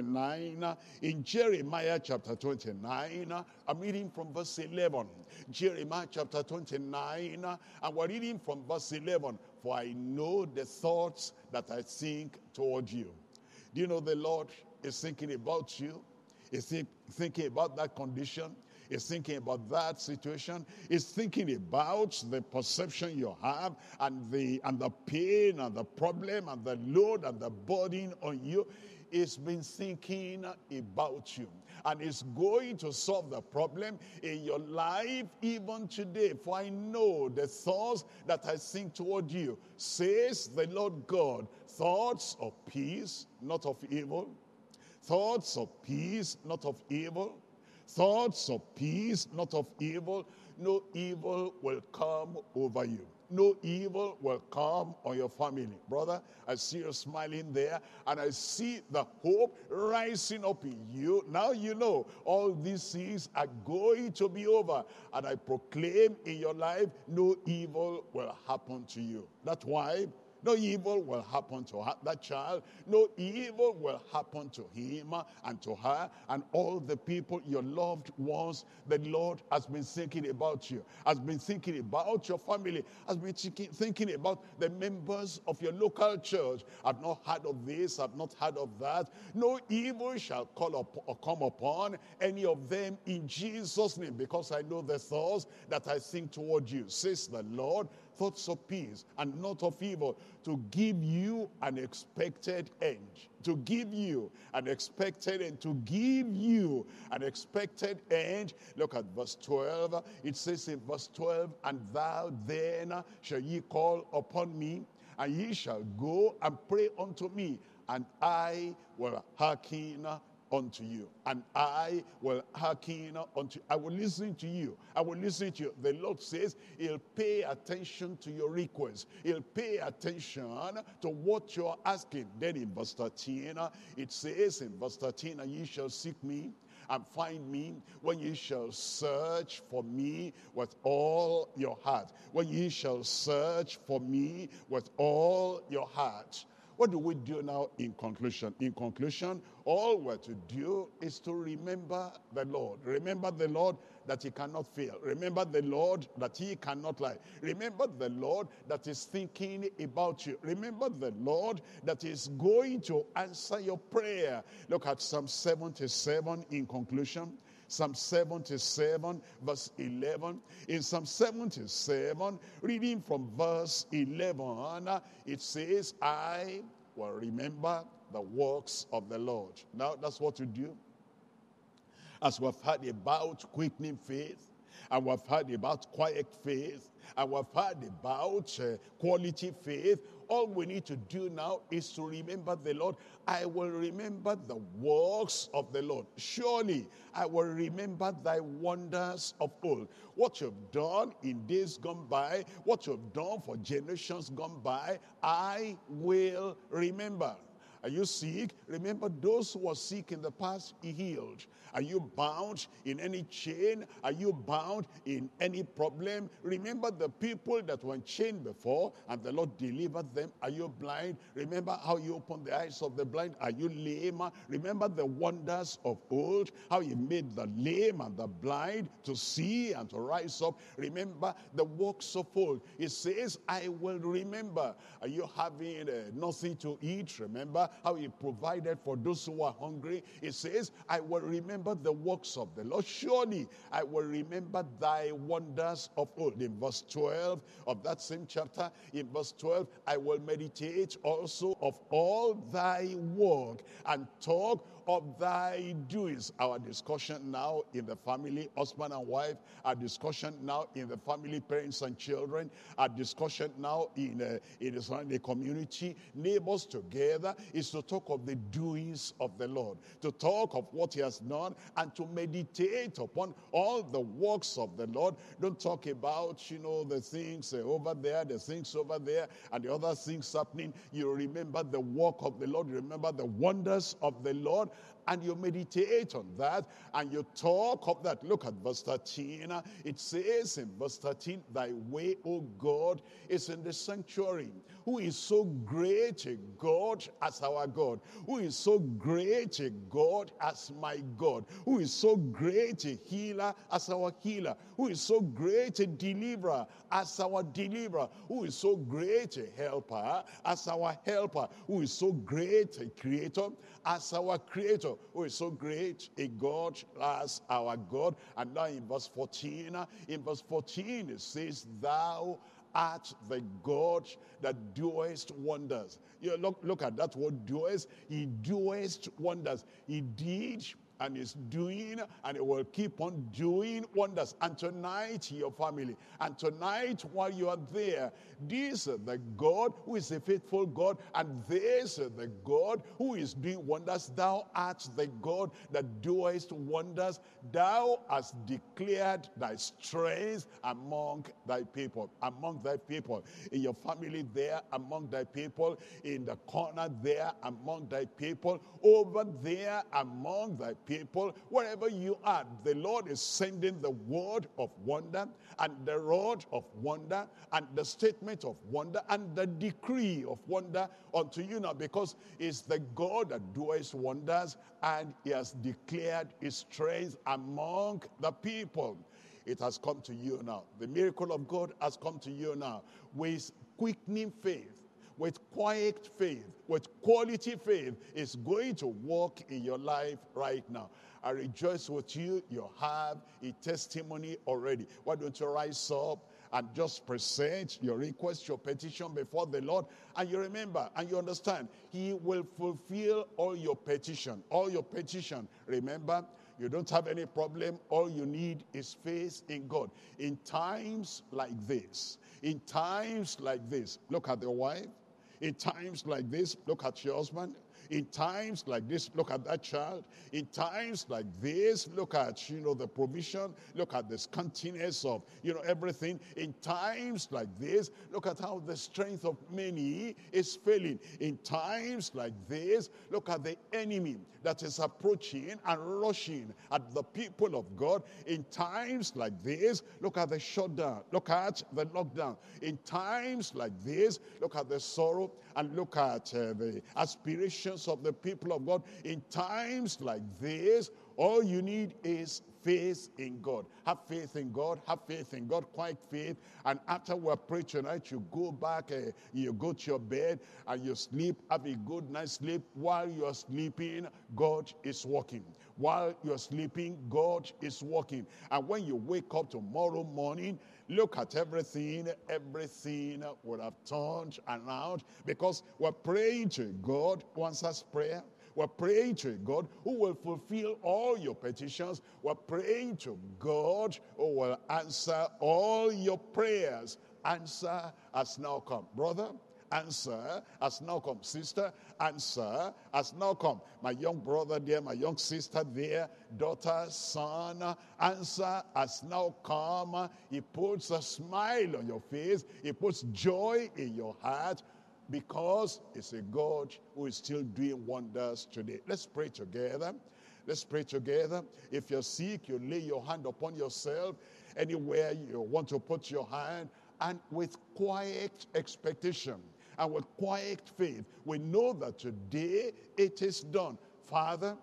29. In Jeremiah chapter 29, I'm reading from verse 11. Jeremiah chapter 29, and we're reading from verse 11. For I know the thoughts that I think toward you. Do you know the Lord is thinking about you? Is thinking about that condition? Is thinking about that situation? Is thinking about the perception you have and the pain and the problem and the load and the burden on you. He's been thinking about you and is going to solve the problem in your life even today. For I know the thoughts that I think toward you, says the Lord God, thoughts of peace, not of evil. Thoughts of peace, not of evil. Thoughts of peace, not of evil. No evil will come over you. No evil will come on your family. Brother, I see you smiling there, and I see the hope rising up in you. Now you know all these things are going to be over. And I proclaim in your life, no evil will happen to you. That's why no evil will happen to that child. No evil will happen to him and to her and all the people, your loved ones. The Lord has been thinking about you, has been thinking about your family, has been thinking about the members of your local church. I've not heard of this, I've not heard of that. No evil shall come upon any of them in Jesus' name, because I know the thoughts that I think toward you, says the Lord, thoughts of peace and not of evil, to give you an expected end. To give you an expected end. To give you an expected end. Look at verse 12. It says in verse 12, and thou then shall ye call upon me, and ye shall go and pray unto me, and I will hearken unto you, and I will hearken unto you. I will listen to you. I will listen to you. The Lord says he'll pay attention to your request. He'll pay attention to what you're asking. Then in verse 13, it says in verse 13, and ye shall seek me and find me when ye shall search for me with all your heart. When ye shall search for me with all your heart. What do we do now in conclusion? In conclusion, all we're to do is to remember the Lord. Remember the Lord that he cannot fail. Remember the Lord that he cannot lie. Remember the Lord that is thinking about you. Remember the Lord that is going to answer your prayer. Look at Psalm 77 in conclusion. Psalm 77 verse 11. In Psalm 77, reading from verse 11, it says, I will remember the works of the Lord. Now that's what you do. As we've heard about quickening faith, and we've heard about quiet faith, and we've heard about quality faith, all we need to do now is to remember the Lord. I will remember the works of the Lord. Surely I will remember thy wonders of old. What you've done in days gone by, what you've done for generations gone by, I will remember. Are you sick? Remember those who were sick in the past, he healed. Are you bound in any chain? Are you bound in any problem? Remember the people that were chained before and the Lord delivered them. Are you blind? Remember how you opened the eyes of the blind. Are you lame? Remember the wonders of old, how he made the lame and the blind to see and to rise up. Remember the works of old. It says, I will remember. Are you having nothing to eat? Remember how he provided for those who are hungry. It says, I will remember the works of the Lord. Surely I will remember thy wonders of old. In verse 12 of that same chapter, in verse 12, I will meditate also of all thy work and talk of thy doings. Our discussion now in the family, husband and wife, our discussion now in the family, parents and children, our discussion now in the community, neighbors together, is to talk of the doings of the Lord, to talk of what he has done, and to meditate upon all the works of the Lord. Don't talk about, the things over there, the things over there, and the other things happening. You remember the work of the Lord. You remember the wonders of the Lord. God, and you meditate on that, and you talk of that. Look at verse 13. It says in verse 13, thy way, O God, is in the sanctuary. Who is so great a God as our God? Who is so great a God as my God? Who is so great a healer as our healer? Who is so great a deliverer as our deliverer? Who is so great a helper as our helper? Who is so great a creator as our creator? Who is so great a God as our God? And now in verse 14, it says, thou art the God that doest wonders. You look at that word doest. He doest wonders. He did and is doing, and it will keep on doing wonders. And tonight, your family, and tonight while you are there, this is the God who is a faithful God, and this is the God who is doing wonders. Thou art the God that doest wonders. Thou hast declared thy strength among thy people, in your family there, among thy people, in the corner there, among thy people, over there, among thy people, wherever you are. The Lord is sending the word of wonder, and the rod of wonder, and the statement of wonder, and the decree of wonder unto you now, because it's the God that doeth wonders, and he has declared his strength among the people. It has come to you now. The miracle of God has come to you now with quickening faith, with quiet faith, with quality faith. Is going to work in your life right now. I rejoice with you. You have a testimony already. Why don't you rise up and just present your request, your petition before the Lord? And you remember and you understand, he will fulfill all your petition. All your petition. Remember, you don't have any problem. All you need is faith in God. In times like this, look at your wife. In times like this, look at your husband. In times like this, look at that child. In times like this, look at, the provision. Look at the scantiness of, everything. In times like this, look at how the strength of many is failing. In times like this, look at the enemy that is approaching and rushing at the people of God. In times like this, look at the shutdown. Look at the lockdown. In times like this, look at the sorrow and look at the aspirations of the people of God. In times like this, all you need is faith in God. Have faith in God. Have faith in God. Quiet faith. And after we pray tonight, you go back, you go to your bed, and you sleep. Have a good night's sleep. While you are sleeping, God is working. While you are sleeping, God is working. And when you wake up tomorrow morning, look at everything would have turned around, because we're praying to God who answers prayer. We're praying to God who will fulfill all your petitions. We're praying to God who will answer all your prayers. Answer has now come. Brother, answer has now come. Sister, answer has now come. My young brother there, my young sister there, daughter, son, answer has now come. He puts a smile on your face. He puts joy in your heart, because it's a God who is still doing wonders today. Let's pray together. Let's pray together. If you're sick, you lay your hand upon yourself. Anywhere you want to put your hand, and with quiet expectation and with quiet faith, we know that today it is done. Father,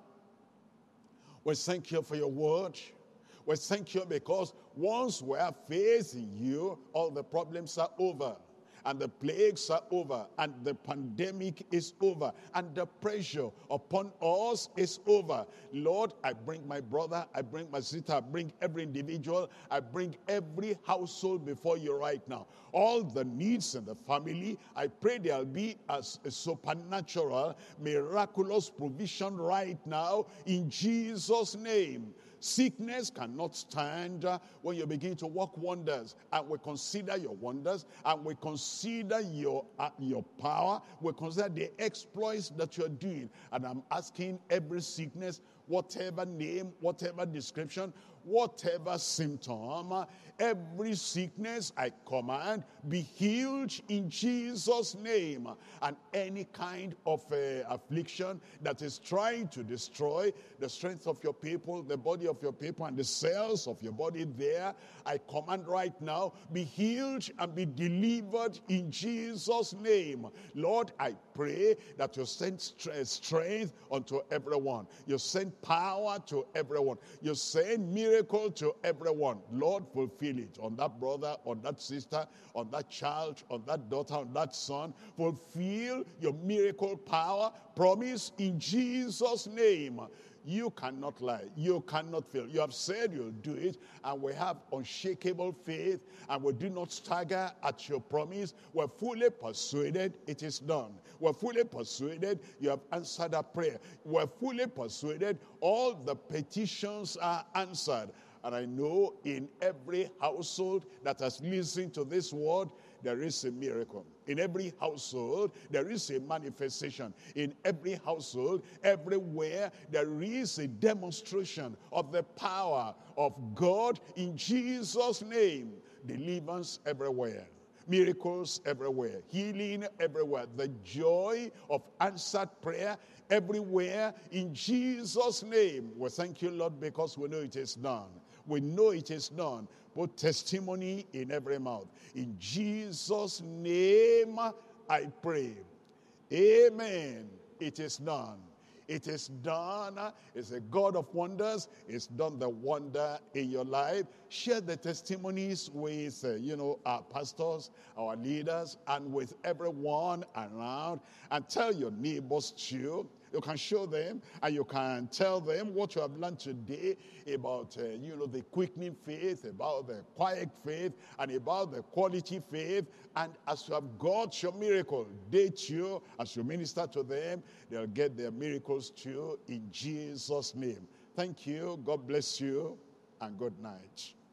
we thank you for your word. We thank you because once we have faith in you, all the problems are over. And the plagues are over, and the pandemic is over, and the pressure upon us is over. Lord, I bring my brother, I bring my sister, I bring every individual, I bring every household before you right now. All the needs in the family, I pray there'll be a supernatural, miraculous provision right now in Jesus' name. Sickness cannot stand when you begin to work wonders. And we consider your wonders, and we consider your power. We consider the exploits that you're doing. And I'm asking every sickness, whatever name, whatever description, whatever symptom, every sickness, I command, be healed in Jesus' name. And any kind of affliction that is trying to destroy the strength of your people, the body of your people, and the cells of your body there, I command right now, be healed and be delivered in Jesus' name. Lord, I pray that you send strength unto everyone. You send power to everyone. You send miracle to everyone. Lord, fulfill it on that brother, on that sister, on that child, on that daughter, on that son. Fulfill your miracle power. Promise in Jesus' name. You cannot lie. You cannot fail. You have said you'll do it, and we have unshakable faith, and we do not stagger at your promise. We're fully persuaded it is done. We're fully persuaded you have answered our prayer. We're fully persuaded all the petitions are answered. And I know in every household that has listened to this word, there is a miracle. In every household, there is a manifestation. In every household, everywhere, there is a demonstration of the power of God in Jesus' name. Deliverance everywhere. Miracles everywhere. Healing everywhere. The joy of answered prayer everywhere in Jesus' name. We thank you, Lord, because we know it is done. We know it is done. Put testimony in every mouth. In Jesus' name I pray. Amen. It is done. It is done. It's a God of wonders. It's done the wonder in your life. Share the testimonies with, our pastors, our leaders, and with everyone around. And tell your neighbors too. You can show them, and you can tell them what you have learned today about, the quickening faith, about the quiet faith, and about the quality faith. And as you have got your miracle, they too, as you minister to them, they'll get their miracles too in Jesus' name. Thank you. God bless you, and good night.